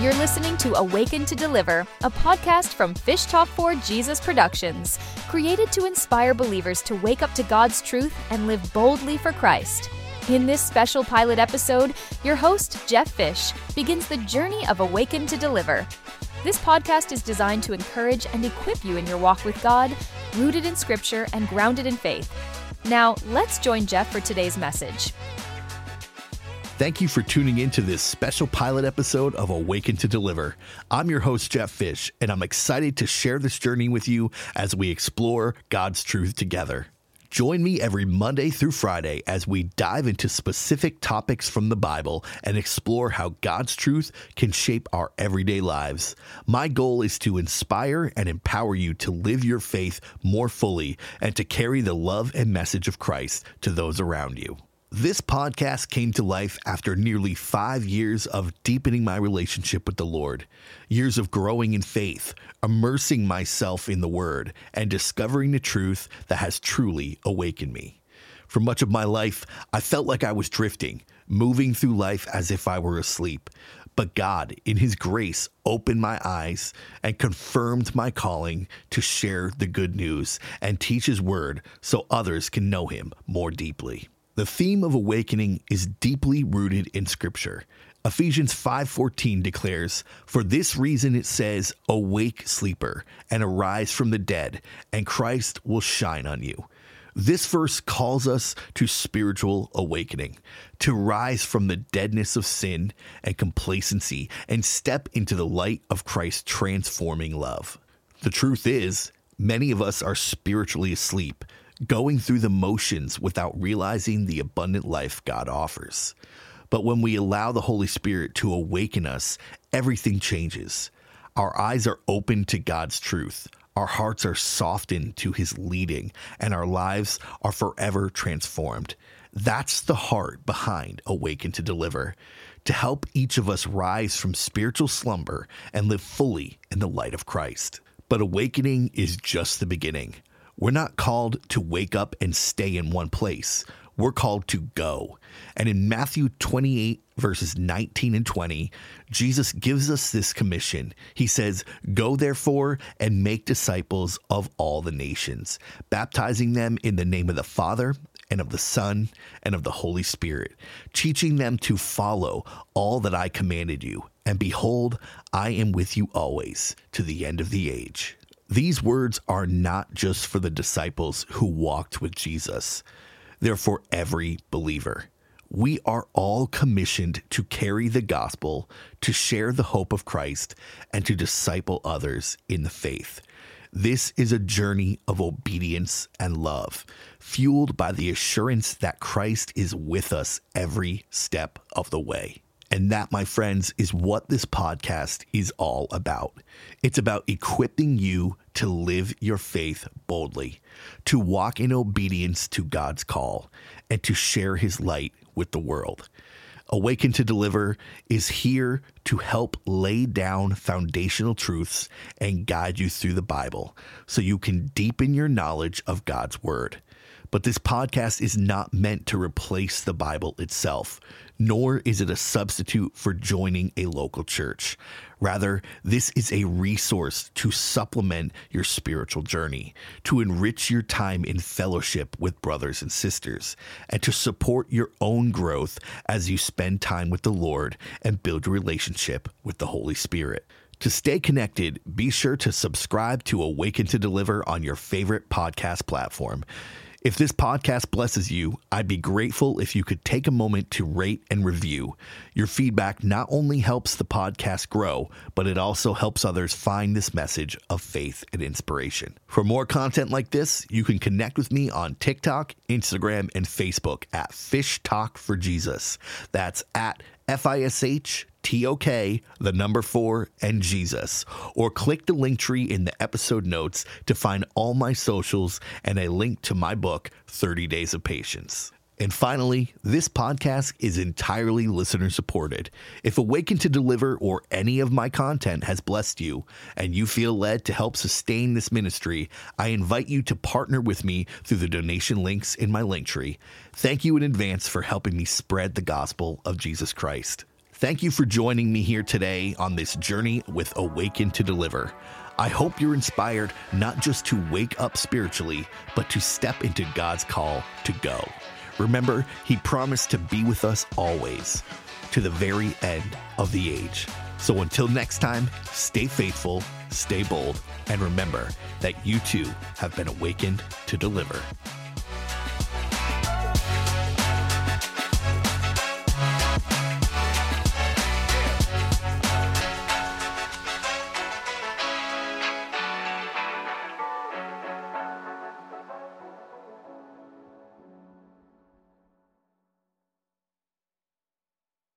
You're listening to Awaken to Deliver, a podcast from Fish Talk for Jesus Productions, created to inspire believers to wake up to God's truth and live boldly for Christ. In this special pilot episode, your host, Jeff Fish, begins the journey of Awaken to Deliver. This podcast is designed to encourage and equip you in your walk with God, rooted in Scripture and grounded in faith. Now, let's join Jeff for today's message. Thank you for tuning in to this special pilot episode of Awaken to Deliver. I'm your host, Jeff Fish, and I'm excited to share this journey with you as we explore God's truth together. Join me every Monday through Friday as we dive into specific topics from the Bible and explore how God's truth can shape our everyday lives. My goal is to inspire and empower you to live your faith more fully and to carry the love and message of Christ to those around you. This podcast came to life after nearly 5 years of deepening my relationship with the Lord, years of growing in faith, immersing myself in the Word, and discovering the truth that has truly awakened me. For much of my life, I felt like I was drifting, moving through life as if I were asleep. But God, in His grace, opened my eyes and confirmed my calling to share the good news and teach His Word so others can know Him more deeply. The theme of awakening is deeply rooted in Scripture. Ephesians 5:14 declares, "For this reason it says, 'Awake, sleeper, and arise from the dead, and Christ will shine on you.'" This verse calls us to spiritual awakening, to rise from the deadness of sin and complacency and step into the light of Christ's transforming love. The truth is, many of us are spiritually asleep, going through the motions without realizing the abundant life God offers. But when we allow the Holy Spirit to awaken us, everything changes. Our eyes are open to God's truth. Our hearts are softened to His leading, and our lives are forever transformed. That's the heart behind Awaken to Deliver, to help each of us rise from spiritual slumber and live fully in the light of Christ. But awakening is just the beginning. We're not called to wake up and stay in one place. We're called to go. And in Matthew 28, verses 19 and 20, Jesus gives us this commission. He says, "Go therefore and make disciples of all the nations, baptizing them in the name of the Father and of the Son and of the Holy Spirit, teaching them to follow all that I commanded you. And behold, I am with you always to the end of the age." These words are not just for the disciples who walked with Jesus. They're for every believer. We are all commissioned to carry the gospel, to share the hope of Christ, and to disciple others in the faith. This is a journey of obedience and love, fueled by the assurance that Christ is with us every step of the way. And that, my friends, is what this podcast is all about. It's about equipping you to live your faith boldly, to walk in obedience to God's call, and to share His light with the world. Awaken to Deliver is here to help lay down foundational truths and guide you through the Bible so you can deepen your knowledge of God's Word. But this podcast is not meant to replace the Bible itself, nor is it a substitute for joining a local church. Rather, this is a resource to supplement your spiritual journey, to enrich your time in fellowship with brothers and sisters, and to support your own growth as you spend time with the Lord and build a relationship with the Holy Spirit. To stay connected, be sure to subscribe to Awaken to Deliver on your favorite podcast platform. If this podcast blesses you, I'd be grateful if you could take a moment to rate and review. Your feedback not only helps the podcast grow, but it also helps others find this message of faith and inspiration. For more content like this, you can connect with me on TikTok, Instagram, and Facebook at Fish Talk for Jesus. That's at FISHTOK, the number 4, and Jesus. Or click the link tree in the episode notes to find all my socials and a link to my book, 30 Days of Patience. And finally, this podcast is entirely listener supported. If Awaken to Deliver or any of my content has blessed you and you feel led to help sustain this ministry, I invite you to partner with me through the donation links in my link tree. Thank you in advance for helping me spread the gospel of Jesus Christ. Thank you for joining me here today on this journey with Awaken to Deliver. I hope you're inspired not just to wake up spiritually, but to step into God's call to go. Remember, He promised to be with us always, to the very end of the age. So until next time, stay faithful, stay bold, and remember that you too have been awakened to deliver.